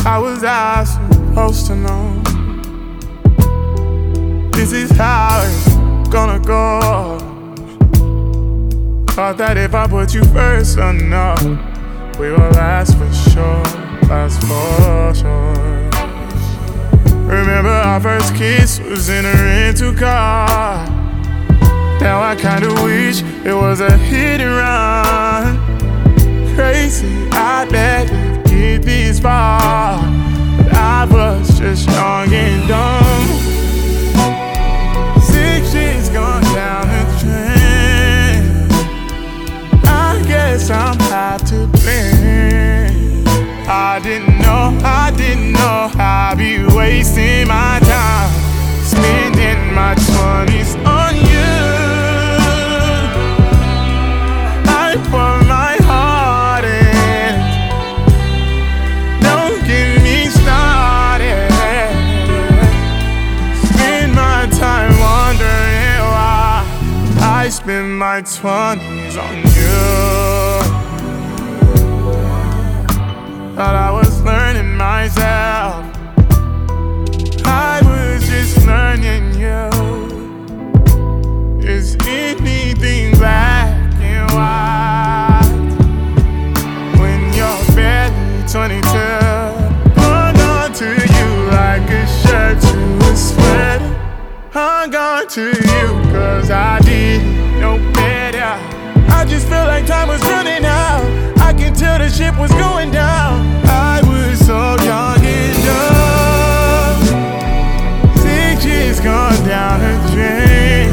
How was I supposed to know? This is how it's gonna go. Thought that if I put you first enough, we will last for sure, last for sure. Remember our first kiss was in a rental car. Now I kinda wish it was a hit and run. Crazy, I let it get this far, but I was just young and dumb. 6 years gone down the drain. I guess I'm half to blame. I didn't know I'd be wasting my time, spending my 20s on you. I put my heart in, don't get me started. Spend my time wondering why I spend my 20s on you. Thought I was learning myself, I was just learning you. Is anything black and white when you're barely 22? Hung on to you like a shirt to a sweater. Hung on to you cause I didn't know better. I just felt like time was running out. I can tell the ship was going down. I was so young and dumb. 6 years gone down the drain.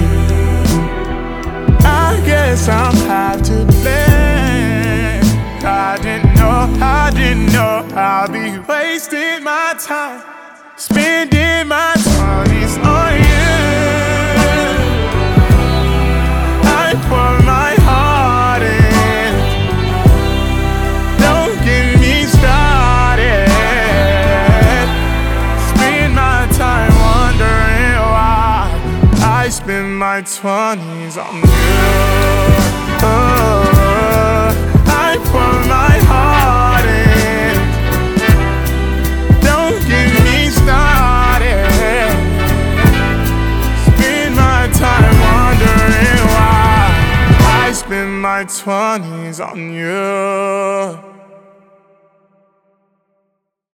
I guess I'm half to blame. I didn't know I'd be wasting my time, spending my 20s on you. I put my heart in, don't get me started. Spend my time wondering why I spend my 20s on you. I put my heart in, don't get me started. Spend my time wondering why I spend my 20s on you.